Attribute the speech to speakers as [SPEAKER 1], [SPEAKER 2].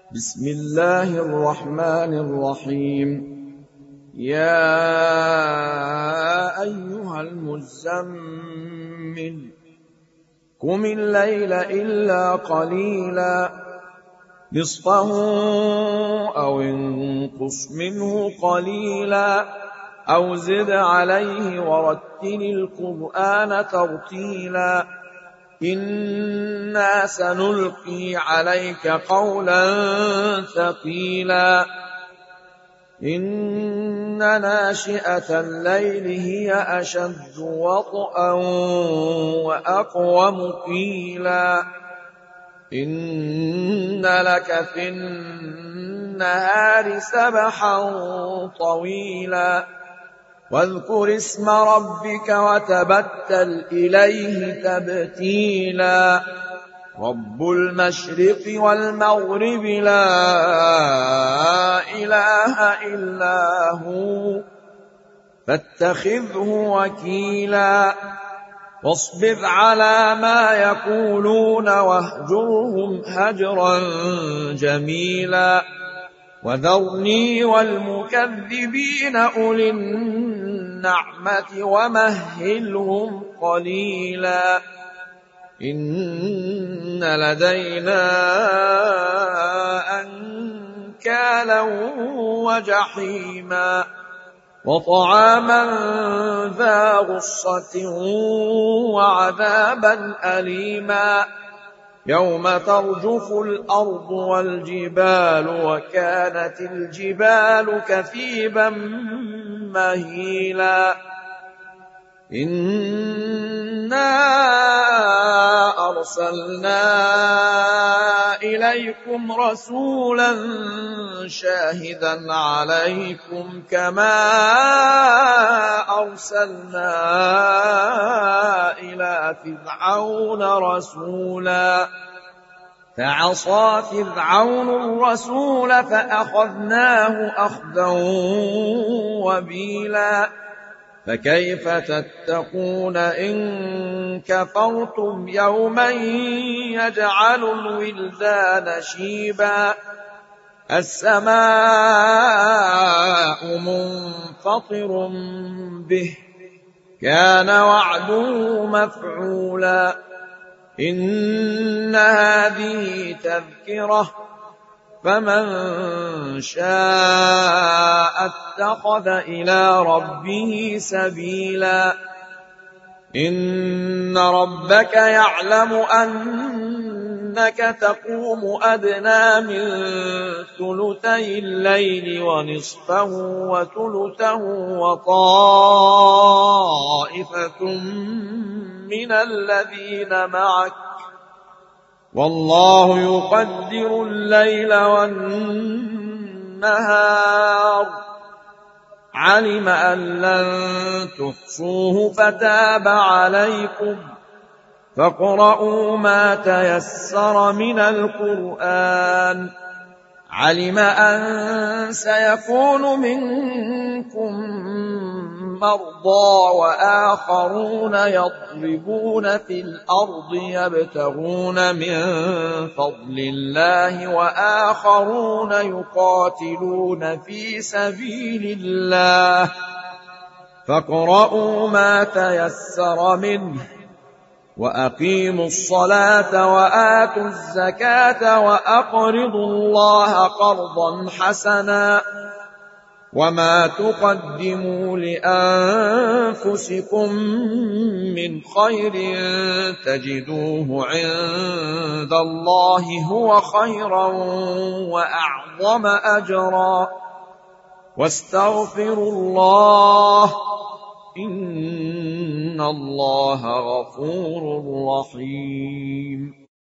[SPEAKER 1] بسم الله الرحمن الرحيم. يا أيها المزمل قم الليل إلا قليلا نصفه أو انقص منه قليلا أو زد عليه ورتل القرآن ترتيلا إنا سنلقي عليك قولا ثقيلا إن ناشئة الليل هي أشد وطئا وأقوم قيلا إن لك في النهار سبحا طويلا واذكر اسم ربك وتبتل إليه تبتيلا رب المشرق والمغرب لا إله إلا هو فاتخذه وكيلا واصبر على ما يقولون واهجرهم هجرا جميلا وذرني والمكذبين أولي النعمة ومهلهم قليلا إن لدينا أنكالا وجحيما وطعاما ذا غصة وعذابا أليما يوم ترجف الأرض والجبال وكانت الجبال كثيبا مهيلا إنا أرسلنا إليكم رسولا شاهدا عليكم كما أرسلنا إلى فرعون رسولا فعصى فرعون الرسول فأخذناه أخذا وبيلا فكيف تتقون إن كفرتم يوما يجعل الولدان شيبا السماء منفطر به كان وعده مفعولا إن هذه تذكرة فمن شاء اتخذ إلى ربه سبيلا إن ربك يعلم أنك تقوم أدنى من ثلثي الليل ونصفه وثلثه وطائفة من الذين معك والله يقدر الليل والنهار علم أن لن تحصوه فتاب عليكم فاقرؤوا ما تيسر من القرآن علم أن سيكون منكم مرضى وآخرون يضربون في الأرض يبتغون من فضل الله وآخرون يقاتلون في سبيل الله فاقرؤوا ما تيسر منه وأقيموا الصلاة وآتوا الزكاة وأقرضوا الله قرضا حسنا وما تقدموا لأنفسكم من خير تجدوه عند الله هو خيرا وأعظم أجرا واستغفروا الله إن الله غفور رحيم